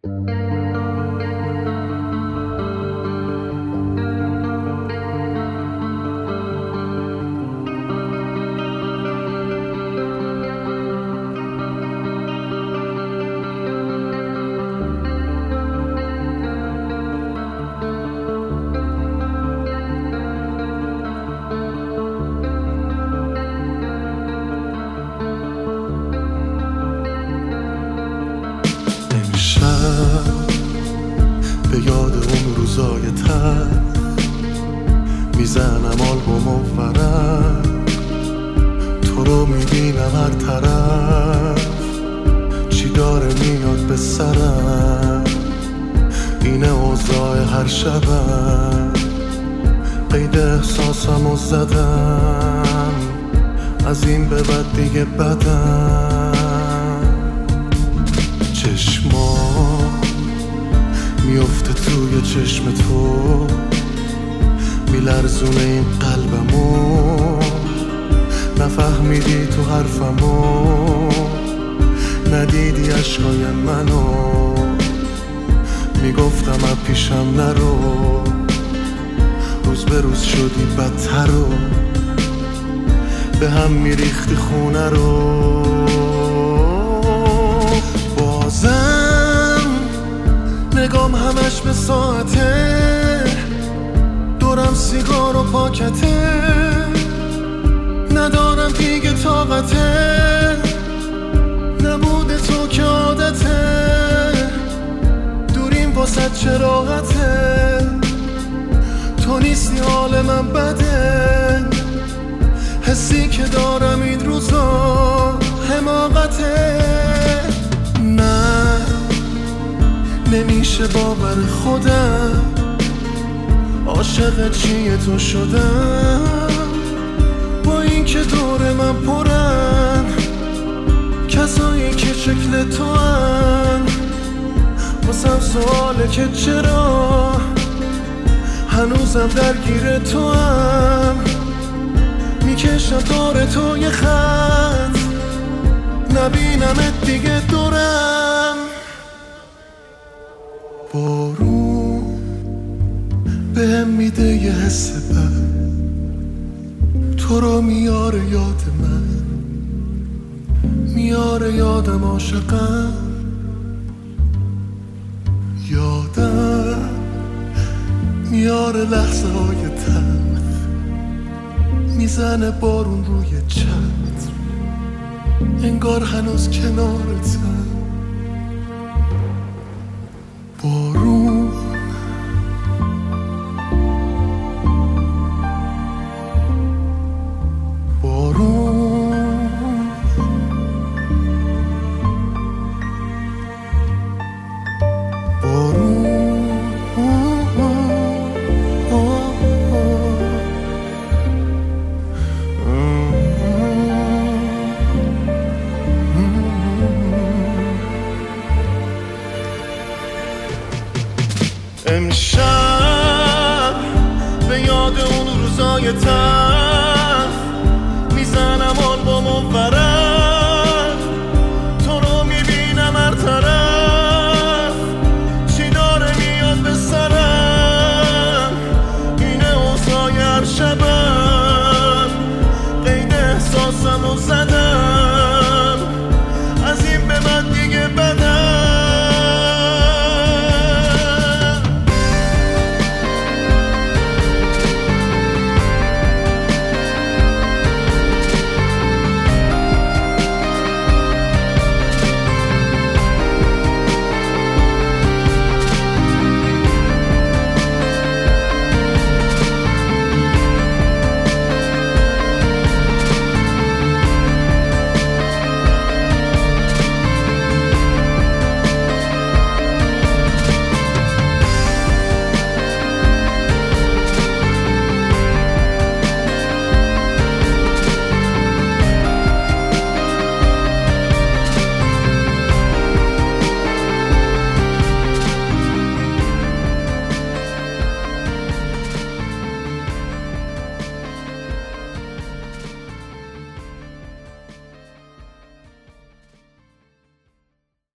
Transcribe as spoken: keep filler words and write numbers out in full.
به یاد اون روزای تر میزنم آلبوم و ورق، تو رو میبینم هر طرف، چی داره میاد به سرم، اینه اوضاع هر شبم، قید احساسمو زدم، از این به بعد دیگه بدم، چشما میفته توی چشم تو، میلرزونه این قلبمو، نفهمیدی تو حرفمو، ندیدی عشقای منو، میگفتم از پیشم نرو، روز به روز شدی بدتر رو، به هم میریختی خونه رو، بازم نگام همش به ساعته، دورم سیگار و پاکته، ندارم دیگه طاقته، نبوده تو که عادته، دوریم واسه چراغته، تو نیستی حال من بده، حسی که دارم این روزا حماقته، نه نمیشه باور خودم، عاشق چیه تو شدم، با این که دور من پرن کسایی که شکل تو هن، واسم سواله که چرا هنوزم درگیر تو هم، میکشم دور تو یه خط، نبینمت دیگه دورم، بارون بهم میده یه حس بد، تو رو میاره یاد من، میاره یادم عاشقم، یادم میاره لحظه های تلخ، میزنه بارون روی چتر، انگار هنوز کنارتم، بارون بارون بارون امشب به یاد اون روزای تر